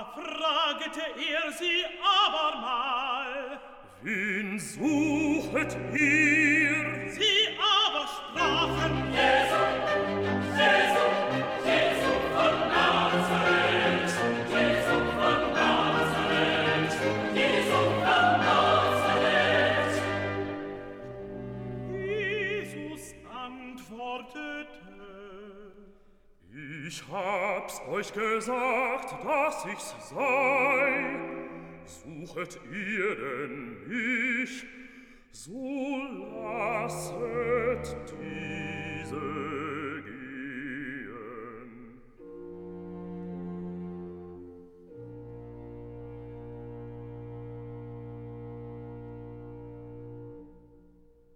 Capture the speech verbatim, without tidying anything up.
fragete er sie abermal. Wen suchet ihr? Sie aber sprachen: Jesu, Jesu, Jesu von Nazareth, Jesu von Nazareth, Jesu von Nazareth. Jesus antwortete: Ich hab's euch gesagt, dass ich's sei. Suchet ihr denn mich, so lasset diese